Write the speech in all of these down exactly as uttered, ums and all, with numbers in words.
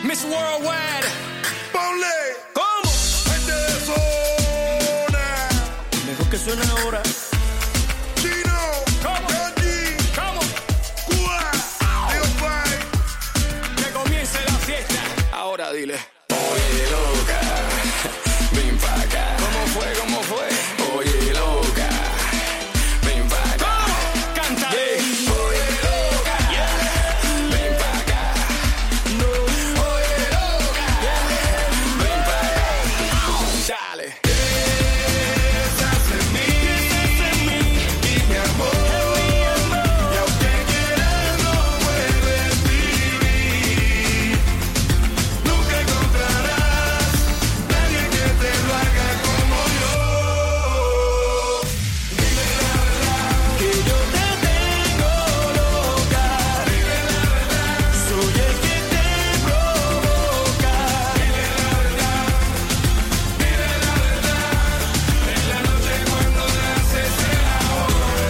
Miss Worldwide. Ponle. ¿Cómo? Gente de zona. Mejor que suene ahora. Chino. ¿Cómo? Candy. ¿Cómo? Cuba. Leo Pai. Que comience la fiesta. Ahora dile. Oye, loca, ven pa' acá. ¿Cómo fue? ¿Cómo fue? Oye, loca, ven pa' acá. ¿Cómo? Canta. Yeah. Oye, loca, yeah. Ven pa' acá. No. Oye, loca, yeah. Ven pa' acá. Dale. Piensas en mí. Piensas en mí. Y mi amor. Y aunque quieras no puedes vivir. Nunca encontrarás nadie que te lo haga como yo. Dime la verdad. Que yo te tengo loca. Dime la verdad. Soy el que te provoca. Dime la verdad. Dime la verdad. En la noche cuando naces el amor.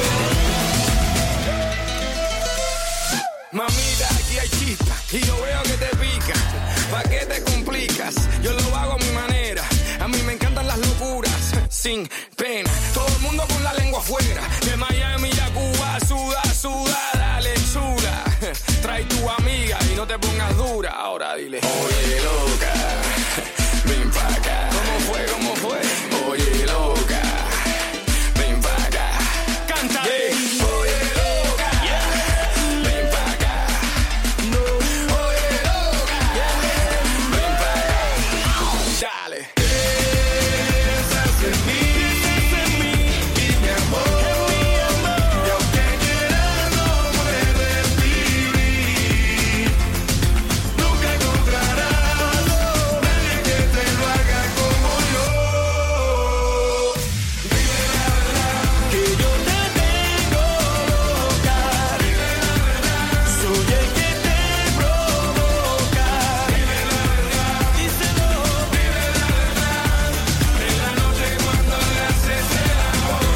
Mamita, aquí hay chispa y yo veo que te pica. ¿Pa' qué te complicas? Yo lo hago a mi manera. A mí me encantan las locuras, sin pena. Todo el mundo con la lengua afuera. De Miami a Cuba, suda, suda, dale chula. Trae tu amiga y no te pongas dura. Ahora dile. Oye, loca, ven pa' acá. ¿Cómo fue? ¿Cómo fue? Oye, loca, ven pa' acá. Canta. Oye, loca, ven pa' acá. No. Oye, loca, ven pa' acá. Dale. Piensas en mí. Piensas en mí. Y mi amor. Y aunque quieras no puedes vivir. Nunca encontrarás nadie que te lo haga como yo. Dime la verdad. Que yo te tengo loca. Dime la verdad. Soy el que te provoca. Dime la verdad. Díselo. Dime la verdad. En la noche cuando naces el amor.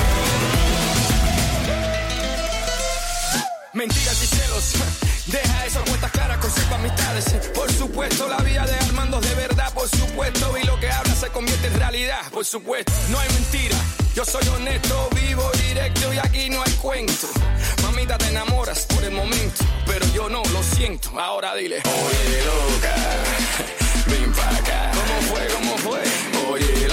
Mentiras y celos. Deja esas cuentas claras, conserva amistades. Por supuesto, la vida de Armando es de verdad. Por supuesto, y lo que habla se convierte en realidad. Por supuesto, no hay mentira. Yo soy honesto, vivo directo y aquí no hay cuento. Mamita, te enamoras por el momento, pero yo no, lo siento. Ahora dile. Oye, loca, ven pa' acá. ¿Cómo fue? ¿Cómo fue? Oye,